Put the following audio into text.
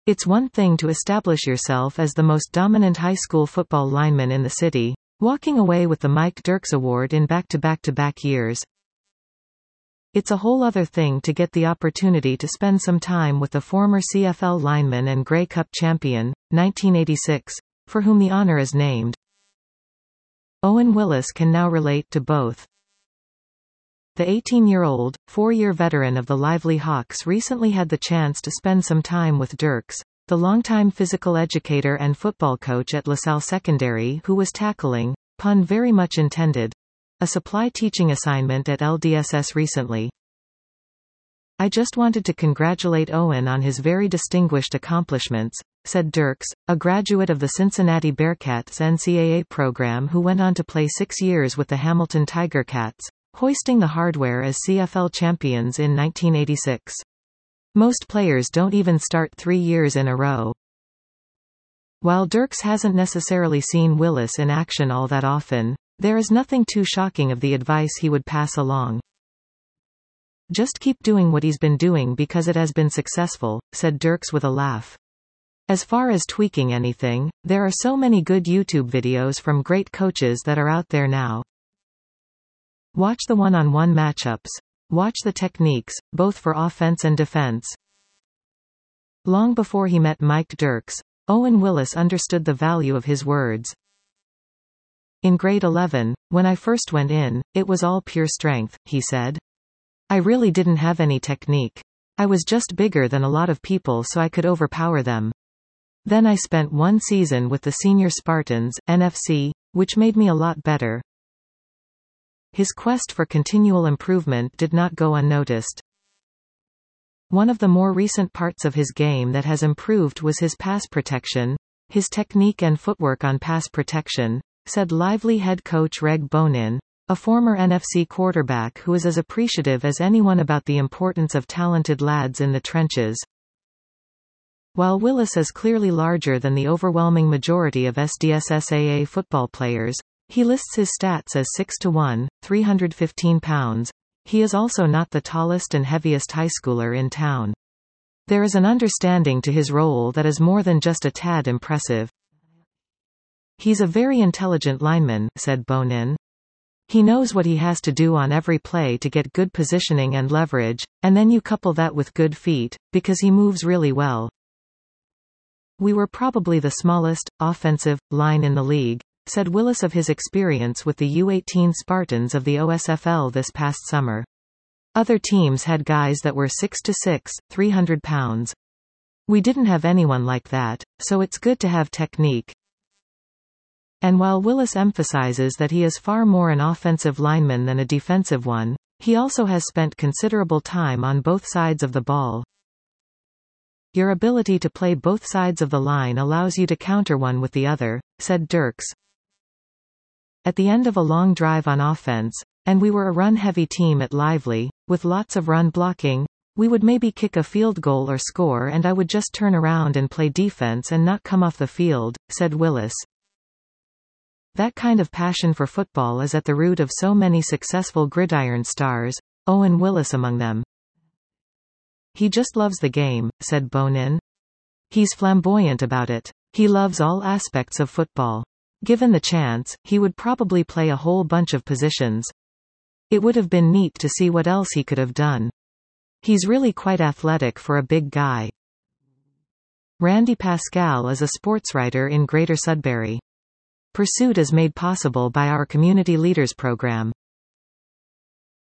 It's one thing to establish yourself as the most dominant high school football lineman in the city, walking away with the Mike Dirks Award in back-to-back-to-back years. It's a whole other thing to get the opportunity to spend some time with the former CFL lineman and Grey Cup champion, 1986, for whom the honor is named. Owen Willis can now relate to both. The 18-year-old, four-year veteran of the Lively Hawks recently had the chance to spend some time with Dirks, the longtime physical educator and football coach at LaSalle Secondary, who was tackling, pun very much intended, a supply teaching assignment at LDSS recently. "I just wanted to congratulate Owen on his very distinguished accomplishments," said Dirks, a graduate of the Cincinnati Bearcats NCAA program who went on to play 6 years with the Hamilton Tiger Cats, hoisting the hardware as CFL champions in 1986. Most players don't even start 3 years in a row. While Dirks hasn't necessarily seen Willis in action all that often, there is nothing too shocking of the advice he would pass along. "Just keep doing what he's been doing because it has been successful," said Dirks with a laugh. "As far as tweaking anything, there are so many good YouTube videos from great coaches that are out there now. Watch the one-on-one matchups. Watch the techniques, both for offense and defense." Long before he met Mike Dirks, Owen Willis understood the value of his words. "In grade 11, when I first went in, it was all pure strength," he said. "I really didn't have any technique. I was just bigger than a lot of people so I could overpower them. Then I spent 1 season with the Senior Spartans, NFC, which made me a lot better." His quest for continual improvement did not go unnoticed. One of the more recent parts of his game that has improved was his pass protection, his technique and footwork on pass protection, said Lively head coach Reg Bonin, a former NFC quarterback who is as appreciative as anyone about the importance of talented lads in the trenches. While Willis is clearly larger than the overwhelming majority of SDSSAA football players, he lists his stats as 6'1", 315 pounds. He is also not the tallest and heaviest high schooler in town. There is an understanding to his role that is more than just a tad impressive. "He's a very intelligent lineman," said Bonin. "He knows what he has to do on every play to get good positioning and leverage, and then you couple that with good feet, because he moves really well. We were probably the smallest, offensive, line in the league," said Willis of his experience with the U18 Spartans of the OSFL this past summer. "Other teams had guys that were 6'6", 300 pounds. We didn't have anyone like that, so it's good to have technique." And while Willis emphasizes that he is far more an offensive lineman than a defensive one, he also has spent considerable time on both sides of the ball. "Your ability to play both sides of the line allows you to counter one with the other," said Dirks. "At the end of a long drive on offense, and we were a run-heavy team at Lively, with lots of run blocking, we would maybe kick a field goal or score and I would just turn around and play defense and not come off the field," said Willis. That kind of passion for football is at the root of so many successful gridiron stars, Owen Willis among them. "He just loves the game," said Bonin. "He's flamboyant about it. He loves all aspects of football. Given the chance, he would probably play a whole bunch of positions. It would have been neat to see what else he could have done. He's really quite athletic for a big guy." Randy Pascal is a sportswriter in Greater Sudbury. Pursuit is made possible by our Community Leaders program.